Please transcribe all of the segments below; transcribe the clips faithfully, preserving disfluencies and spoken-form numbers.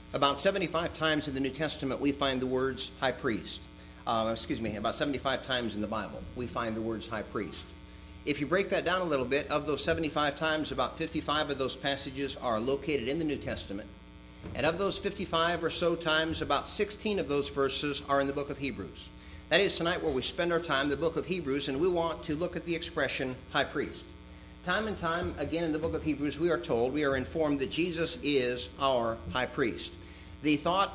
About seventy-five times in the New Testament we find the words high priest. Uh, excuse me, about seventy-five times in the Bible we find the words high priest. If you break that down a little bit, of those seventy-five times, about fifty-five of those passages are located in the New Testament. And of those fifty-five or so times, about sixteen of those verses are in the book of Hebrews. That is tonight where we spend our time, the book of Hebrews, and we want to look at the expression high priest. Time and time again in the book of Hebrews we are told, we are informed that Jesus is our high priest. The thought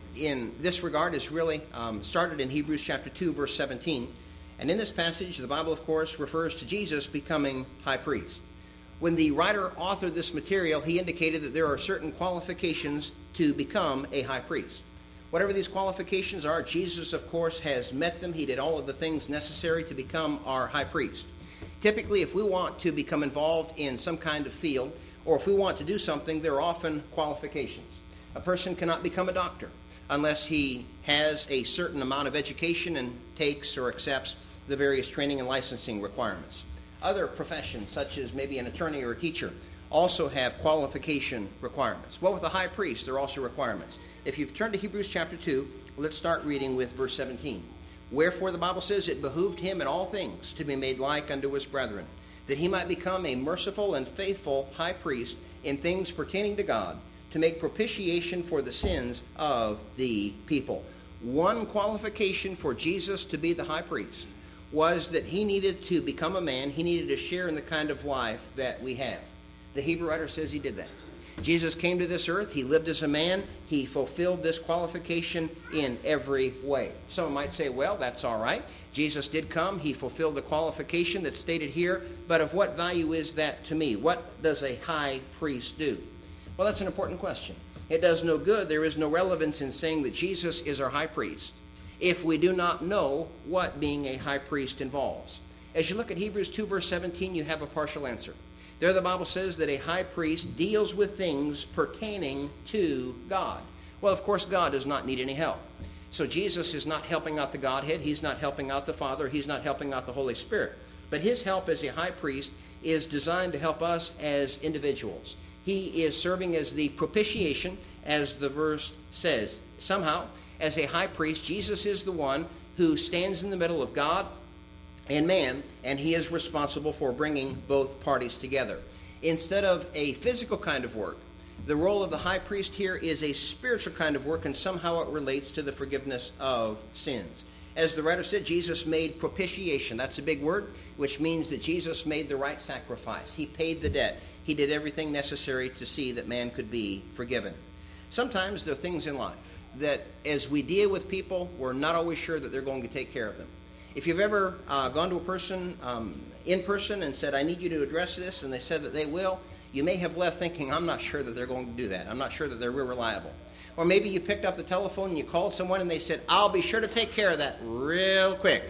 in this regard is really um, started in Hebrews chapter two, verse seventeen. And in this passage, the Bible, of course, refers to Jesus becoming high priest. When the writer authored this material, he indicated that there are certain qualifications to become a high priest. Whatever these qualifications are, Jesus, of course, has met them. He did all of the things necessary to become our high priest. Typically, if we want to become involved in some kind of field, or if we want to do something, there are often qualifications. A person cannot become a doctor unless he has a certain amount of education and takes or accepts the various training and licensing requirements. Other professions, such as maybe an attorney or a teacher, also have qualification requirements. Well, with a high priest, there are also requirements. If you've turned to Hebrews chapter two, let's start reading with verse seventeen. Wherefore the Bible says, it behooved him in all things to be made like unto his brethren, that he might become a merciful and faithful high priest in things pertaining to God, to make propitiation for the sins of the people. One qualification for Jesus to be the high priest was that he needed to become a man. He needed to share in the kind of life that we have. The Hebrew writer says he did that. Jesus came to this earth. He lived as a man. He fulfilled this qualification in every way. Someone might say, well, that's all right. Jesus did come. He fulfilled the qualification that's stated here. But of what value is that to me? What does a high priest do? Well, that's an important question. It does no good. There is no relevance in saying that Jesus is our high priest if we do not know what being a high priest involves. As you look at Hebrews two, verse seventeen, you have a partial answer. There the Bible says that a high priest deals with things pertaining to God. Well, of course, God does not need any help. So Jesus is not helping out the Godhead. He's not helping out the Father. He's not helping out the Holy Spirit. But his help as a high priest is designed to help us as individuals. He is serving as the propitiation, as the verse says. Somehow, as a high priest, Jesus is the one who stands in the middle of God and man, and he is responsible for bringing both parties together. Instead of a physical kind of work, the role of the high priest here is a spiritual kind of work, and somehow it relates to the forgiveness of sins. As the writer said, Jesus made propitiation. That's a big word, which means that Jesus made the right sacrifice. He paid the debt. He did everything necessary to see that man could be forgiven. Sometimes there are things in life that as we deal with people, we're not always sure that they're going to take care of them. If you've ever uh, gone to a person um, in person and said, I need you to address this, and they said that they will, you may have left thinking, I'm not sure that they're going to do that. I'm not sure that they're real reliable. Or maybe you picked up the telephone and you called someone and they said, I'll be sure to take care of that real quick.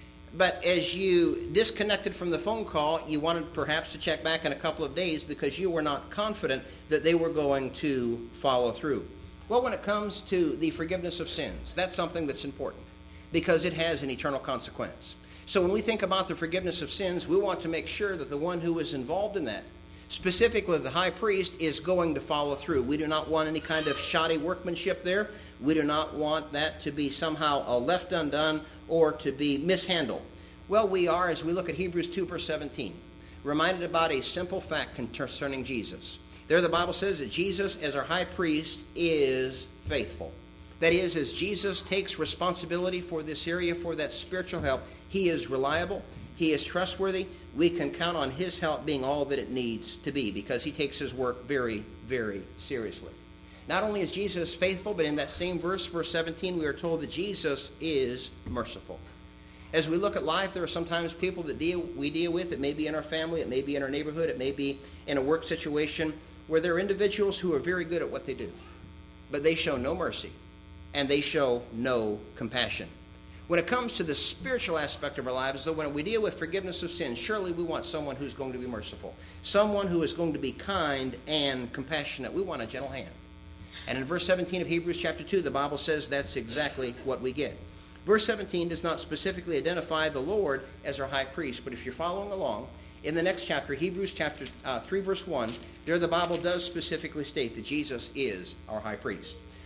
But as you disconnected from the phone call, you wanted perhaps to check back in a couple of days because you were not confident that they were going to follow through. Well, when it comes to the forgiveness of sins, that's something that's important because it has an eternal consequence. So when we think about the forgiveness of sins, we want to make sure that the one who is involved in that, specifically the high priest, is going to follow through. We do not want any kind of shoddy workmanship there. We do not want that to be somehow uh, left undone or to be mishandled. Well, we are, as we look at Hebrews two, verse seventeen, reminded about a simple fact concerning Jesus. There the Bible says that Jesus, as our high priest, is faithful. That is, as Jesus takes responsibility for this area, for that spiritual help, he is reliable, he is trustworthy. We can count on his help being all that it needs to be because he takes his work very, very seriously. Not only is Jesus faithful, but in that same verse, verse seventeen, we are told that Jesus is merciful. As we look at life, there are sometimes people that deal, we deal with. It may be in our family, it may be in our neighborhood, it may be in a work situation where there are individuals who are very good at what they do, but they show no mercy and they show no compassion. When it comes to the spiritual aspect of our lives, though, when we deal with forgiveness of sin, surely we want someone who's going to be merciful, someone who is going to be kind and compassionate. We want a gentle hand. And in verse seventeen of Hebrews chapter two, the Bible says that's exactly what we get. Verse seventeen does not specifically identify the Lord as our high priest, but if you're following along, in the next chapter, Hebrews chapter uh, three, verse one, there the Bible does specifically state that Jesus is our high priest.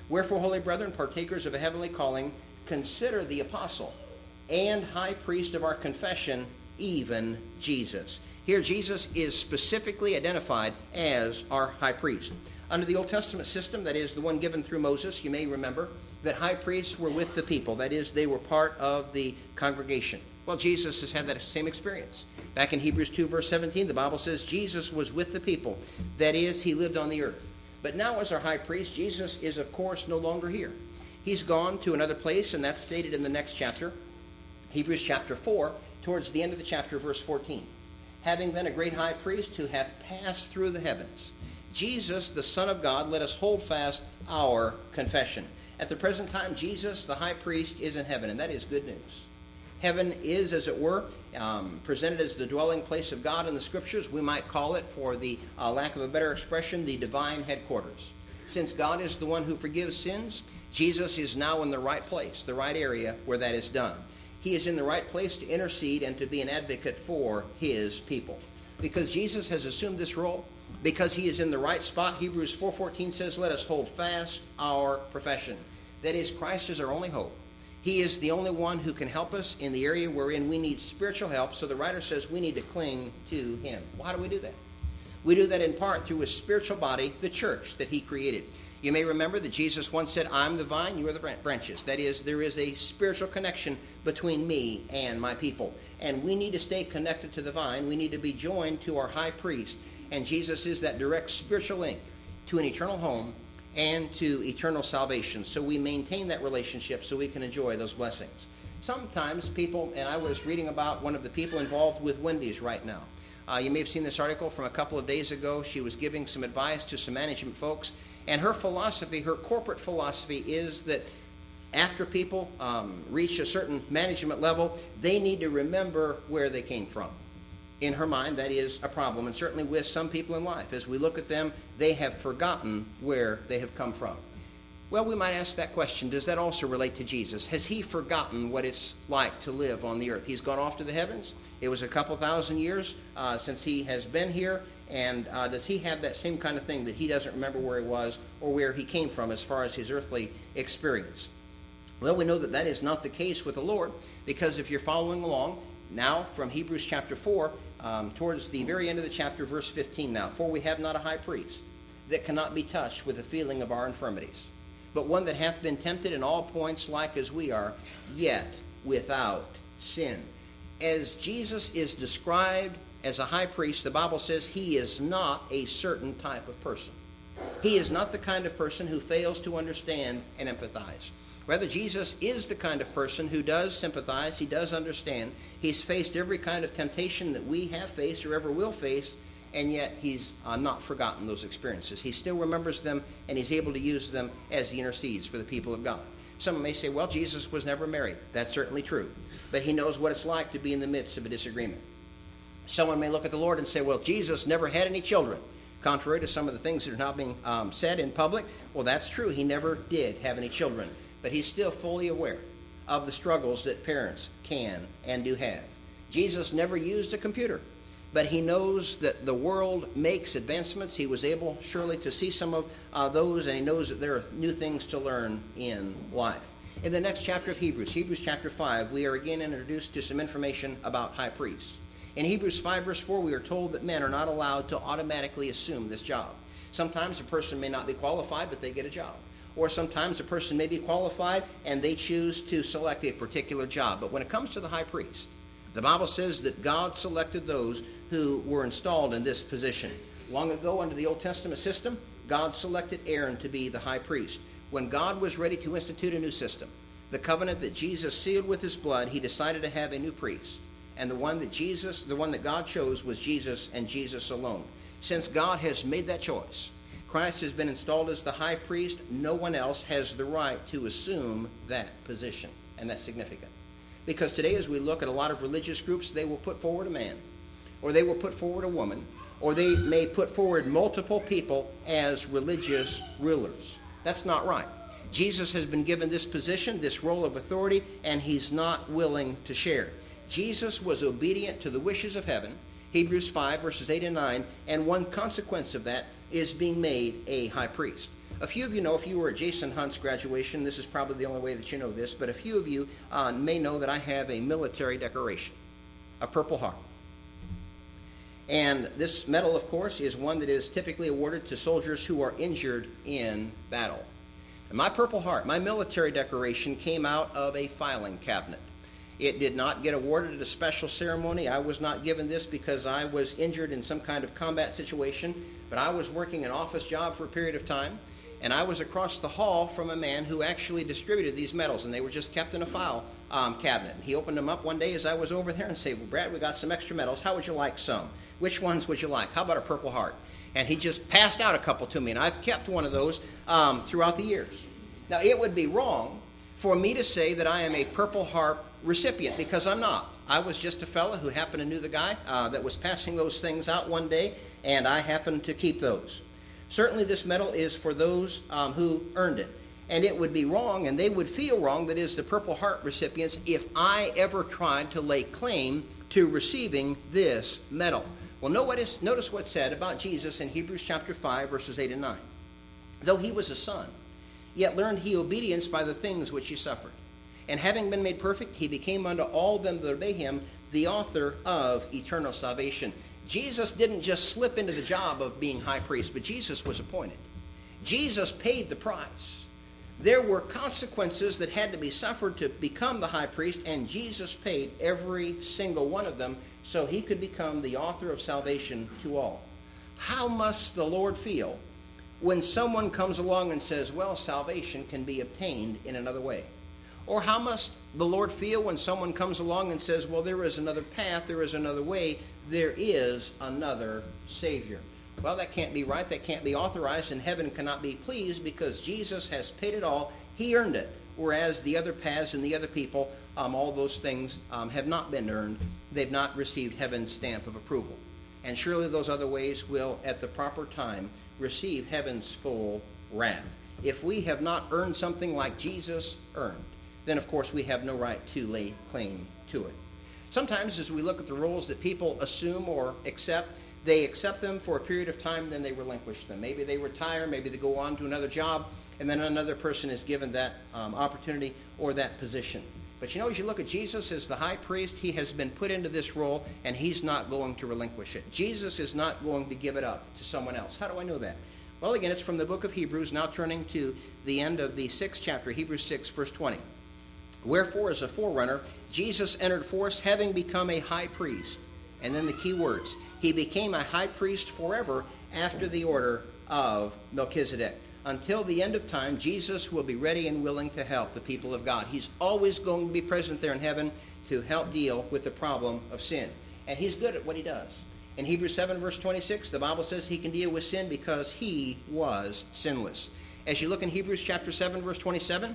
Wherefore, holy brethren, partakers of a heavenly calling, consider the apostle and high priest of our confession, even Jesus. Here, Jesus is specifically identified as our high priest. Under the Old Testament system, that is the one given through Moses, you may remember that high priests were with the people. That is, they were part of the congregation. Well, Jesus has had that same experience. Back in Hebrews two, verse seventeen, the Bible says Jesus was with the people. That is, he lived on the earth. But now as our high priest, Jesus is, of course, no longer here. He's gone to another place, and that's stated in the next chapter, Hebrews chapter four, towards the end of the chapter, verse fourteen. Having then a great high priest who hath passed through the heavens, Jesus, the Son of God, let us hold fast our confession. At the present time, Jesus, the high priest, is in heaven, and that is good news. Heaven is, as it were, um, presented as the dwelling place of God in the Scriptures. We might call it, for the uh, lack of a better expression, the divine headquarters. Since God is the one who forgives sins, Jesus is now in the right place, the right area where that is done. He is in the right place to intercede and to be an advocate for his people. Because Jesus has assumed this role, because he is in the right spot, Hebrews four fourteen says, let us hold fast our profession. That is, Christ is our only hope. He is the only one who can help us in the area wherein we need spiritual help. So the writer says we need to cling to him. Well, how do we do that? We do that in part through his spiritual body, the church that he created. You may remember that Jesus once said, I'm the vine, you are the branches. That is, there is a spiritual connection between me and my people. And we need to stay connected to the vine. We need to be joined to our high priest. And Jesus is that direct spiritual link to an eternal home and to eternal salvation. So we maintain that relationship so we can enjoy those blessings. Sometimes people, and I was reading about one of the people involved with Wendy's right now. Uh, you may have seen this article from a couple of days ago. She was giving some advice to some management folks. And her philosophy, her corporate philosophy, is that after people um, reach a certain management level, they need to remember where they came from. In her mind, that is a problem, and certainly with some people in life. As we look at them, they have forgotten where they have come from. Well, we might ask that question, does that also relate to Jesus? Has he forgotten what it's like to live on the earth? He's gone off to the heavens. It was a couple thousand years uh, since he has been here, and uh, does he have that same kind of thing that he doesn't remember where he was or where he came from as far as his earthly experience? Well, we know that that is not the case with the Lord, because if you're following along, now from Hebrews chapter four, um, towards the very end of the chapter, verse fifteen now, for we have not a high priest that cannot be touched with the feeling of our infirmities, but one that hath been tempted in all points like as we are, yet without sin. As Jesus is described as a high priest, the Bible says he is not a certain type of person. He is not the kind of person who fails to understand and empathize. Rather, Jesus is the kind of person who does sympathize, he does understand. He's faced every kind of temptation that we have faced or ever will face, and yet he's uh, not forgotten those experiences. He still remembers them, and he's able to use them as he intercedes for the people of God. Some may say, well, Jesus was never married. That's certainly true. But he knows what it's like to be in the midst of a disagreement. Someone may look at the Lord and say, well, Jesus never had any children. Contrary to some of the things that are now being um, said in public, well, that's true. He never did have any children. But he's still fully aware of the struggles that parents can and do have. Jesus never used a computer, but he knows that the world makes advancements. He was able, surely, to see some of uh, those, and he knows that there are new things to learn in life. In the next chapter of Hebrews, Hebrews chapter five, we are again introduced to some information about high priests. In Hebrews five, verse four, we are told that men are not allowed to automatically assume this job. Sometimes a person may not be qualified, but they get a job. Or sometimes a person may be qualified and they choose to select a particular job. But when it comes to the high priest, the Bible says that God selected those who were installed in this position. Long ago, under the Old Testament system, God selected Aaron to be the high priest. When God was ready to institute a new system, the covenant that Jesus sealed with his blood, he decided to have a new priest. And the one that Jesus, the one that God chose was Jesus and Jesus alone. Since God has made that choice, Christ has been installed as the high priest. No one else has the right to assume that position. And that's significant. Because today, as we look at a lot of religious groups, they will put forward a man, or they will put forward a woman, or they may put forward multiple people as religious rulers. That's not right. Jesus has been given this position, this role of authority, and he's not willing to share. Jesus was obedient to the wishes of heaven, Hebrews five, verses eight and nine, and one consequence of that is being made a high priest. A few of you know, if you were at Jason Hunt's graduation, this is probably the only way that you know this, but a few of you uh, may know that I have a military decoration, a Purple Heart. And this medal, of course, is one that is typically awarded to soldiers who are injured in battle. And my Purple Heart, my military decoration, came out of a filing cabinet. It did not get awarded at a special ceremony. I was not given this because I was injured in some kind of combat situation, but I was working an office job for a period of time, and I was across the hall from a man who actually distributed these medals, and they were just kept in a file um, cabinet. He opened them up one day as I was over there and said, well, Brad, we got some extra medals. How would you like some? Which ones would you like? How about a Purple Heart? And he just passed out a couple to me, and I've kept one of those um, throughout the years. Now, it would be wrong for me to say that I am a Purple Heart recipient, because I'm not. I was just a fellow who happened to know the guy uh, that was passing those things out one day, and I happened to keep those. Certainly this medal is for those um, who earned it. And it would be wrong, and they would feel wrong, that is the Purple Heart recipients, if I ever tried to lay claim to receiving this medal. Well, notice, notice what's said about Jesus in Hebrews chapter five, verses eight and nine. Though he was a son, yet learned he obedience by the things which he suffered. And having been made perfect, he became unto all them that obey him the author of eternal salvation. Jesus didn't just slip into the job of being high priest, but Jesus was appointed. Jesus paid the price. There were consequences that had to be suffered to become the high priest, and Jesus paid every single one of them so he could become the author of salvation to all. How must the Lord feel when someone comes along and says, well, salvation can be obtained in another way? Or how must the Lord feel when someone comes along and says, well, there is another path, there is another way, there is another Savior? Well, that can't be right, that can't be authorized, and heaven cannot be pleased because Jesus has paid it all. He earned it, whereas the other paths and the other people, um, all those things um, have not been earned. They've not received heaven's stamp of approval. And surely those other ways will, at the proper time, receive heaven's full wrath. If we have not earned something like Jesus earned, then of course we have no right to lay claim to it. Sometimes as we look at the roles that people assume or accept, they accept them for a period of time, then they relinquish them. Maybe they retire, maybe they go on to another job, and then another person is given that um, opportunity or that position. But you know, as you look at Jesus as the high priest, he has been put into this role, and he's not going to relinquish it. Jesus is not going to give it up to someone else. How do I know that? Well, again, it's from the book of Hebrews, now turning to the end of the sixth chapter, Hebrews six, verse twenty. Wherefore, as a forerunner, Jesus entered forth, having become a high priest. And then the key words, he became a high priest forever after the order of Melchizedek. Until the end of time, Jesus will be ready and willing to help the people of God. He's always going to be present there in heaven to help deal with the problem of sin. And he's good at what he does. In Hebrews seven, verse twenty-six, the Bible says he can deal with sin because he was sinless. As you look in Hebrews chapter seven, verse twenty-seven,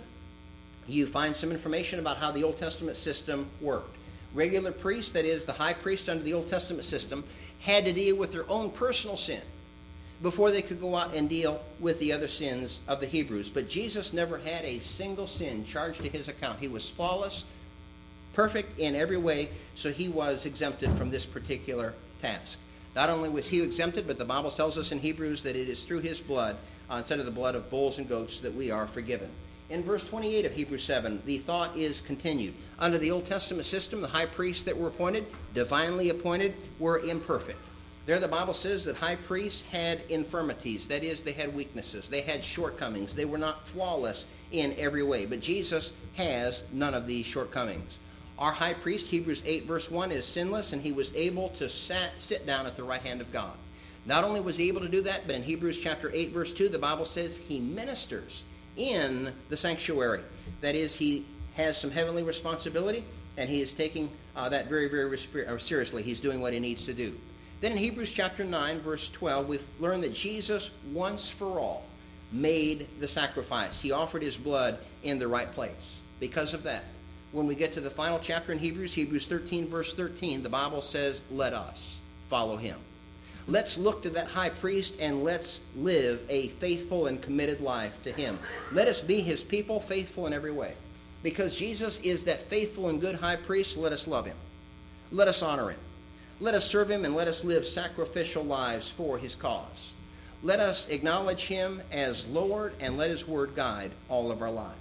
you find some information about how the Old Testament system worked. Regular priests, that is, the high priest under the Old Testament system, had to deal with their own personal sin before they could go out and deal with the other sins of the Hebrews. But Jesus never had a single sin charged to his account. He was flawless, perfect in every way, so he was exempted from this particular task. Not only was he exempted, but the Bible tells us in Hebrews that it is through his blood, uh, instead of the blood of bulls and goats, that we are forgiven. In verse twenty-eight of Hebrews seven, the thought is continued. Under the Old Testament system, the high priests that were appointed, divinely appointed, were imperfect. There the Bible says that high priests had infirmities. That is, they had weaknesses. They had shortcomings. They were not flawless in every way. But Jesus has none of these shortcomings. Our high priest, Hebrews eight, verse one, is sinless, and he was able to sat, sit down at the right hand of God. Not only was he able to do that, but in Hebrews chapter eight, verse two, the Bible says he ministers in the sanctuary. That is, he has some heavenly responsibility, and he is taking uh, that very, very seriously. He's doing what he needs to do. Then in Hebrews chapter nine, verse twelve, we've learned that Jesus, once for all, made the sacrifice. He offered his blood in the right place. Because of that, when we get to the final chapter in Hebrews, Hebrews thirteen, verse thirteen, the Bible says, let us follow him. Let's look to that high priest and let's live a faithful and committed life to him. Let us be his people, faithful in every way. Because Jesus is that faithful and good high priest, let us love him. Let us honor him. Let us serve him, and let us live sacrificial lives for his cause. Let us acknowledge him as Lord and let his word guide all of our lives.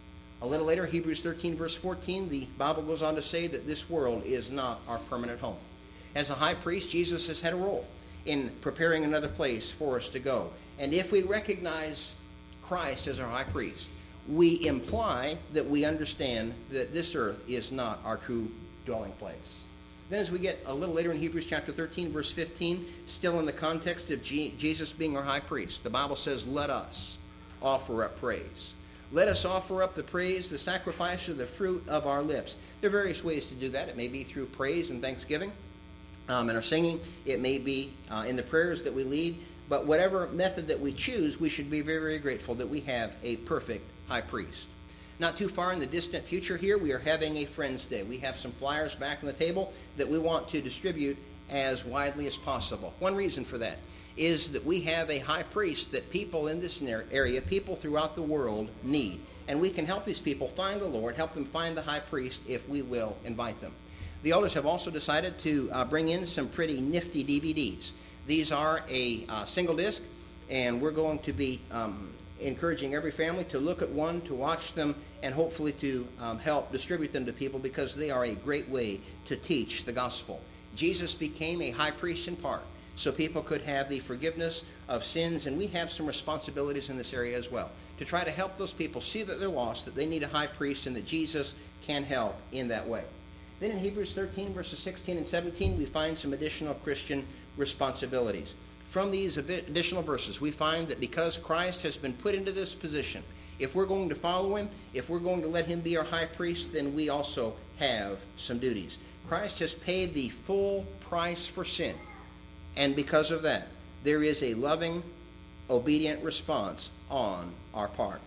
A little later, Hebrews thirteen, verse fourteen, the Bible goes on to say that this world is not our permanent home. As a high priest, Jesus has had a role in preparing another place for us to go. And if we recognize Christ as our high priest, we imply that we understand that this earth is not our true dwelling place. Then as we get a little later in Hebrews chapter thirteen, verse fifteen, still in the context of G- Jesus being our high priest, the Bible says, let us offer up praise. Let us offer up the praise, the sacrifice of the fruit of our lips. There are various ways to do that. It may be through praise and thanksgiving um, and our singing. It may be uh, in the prayers that we lead. But whatever method that we choose, we should be very, very grateful that we have a perfect high priest. Not too far in the distant future here, we are having a Friends Day. We have some flyers back on the table that we want to distribute as widely as possible. One reason for that is that we have a high priest that people in this area, people throughout the world, need. And we can help these people find the Lord, help them find the high priest if we will invite them. The elders have also decided to uh, bring in some pretty nifty D V Ds. These are a uh, single disc, and we're going to be um, encouraging every family to look at one, to watch them, and hopefully to um, help distribute them to people because they are a great way to teach the gospel. Jesus became a high priest in part, so people could have the forgiveness of sins, and we have some responsibilities in this area as well, to try to help those people see that they're lost, that they need a high priest, and that Jesus can help in that way. Then in Hebrews thirteen, verses sixteen and seventeen, we find some additional Christian responsibilities. From these additional verses, we find that because Christ has been put into this position, if we're going to follow him, if we're going to let him be our high priest, then we also have some duties. Christ has paid the full price for sin. And because of that, there is a loving, obedient response on our part.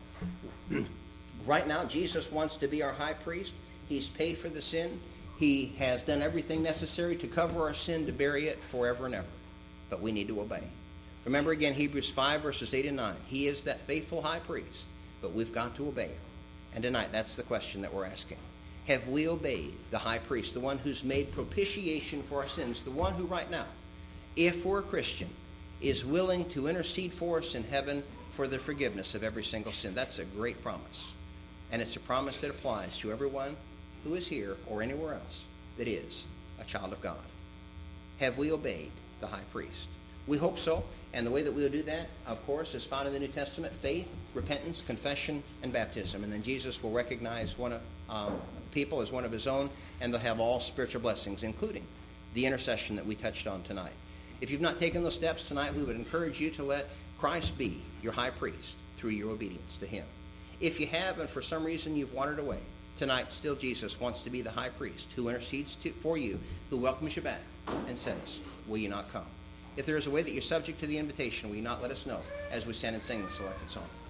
Right now, Jesus wants to be our high priest. He's paid for the sin. He has done everything necessary to cover our sin, to bury it forever and ever. But we need to obey. Remember again, Hebrews five, verses eight and nine. He is that faithful high priest, but we've got to obey him. And tonight, that's the question that we're asking. Have we obeyed the high priest, the one who's made propitiation for our sins, the one who right now, if we're a Christian, is willing to intercede for us in heaven for the forgiveness of every single sin? That's a great promise. And it's a promise that applies to everyone who is here or anywhere else that is a child of God. Have we obeyed the high priest? We hope so. And the way that we'll do that, of course, is found in the New Testament: faith, repentance, confession, and baptism. And then Jesus will recognize one of um, people as one of his own, and they'll have all spiritual blessings, including the intercession that we touched on tonight. If you've not taken those steps tonight, we would encourage you to let Christ be your high priest through your obedience to him. If you have, and for some reason you've wandered away, tonight still Jesus wants to be the high priest who intercedes to, for you, who welcomes you back and says, will you not come? If there is a way that you're subject to the invitation, will you not let us know as we stand and sing the selected song?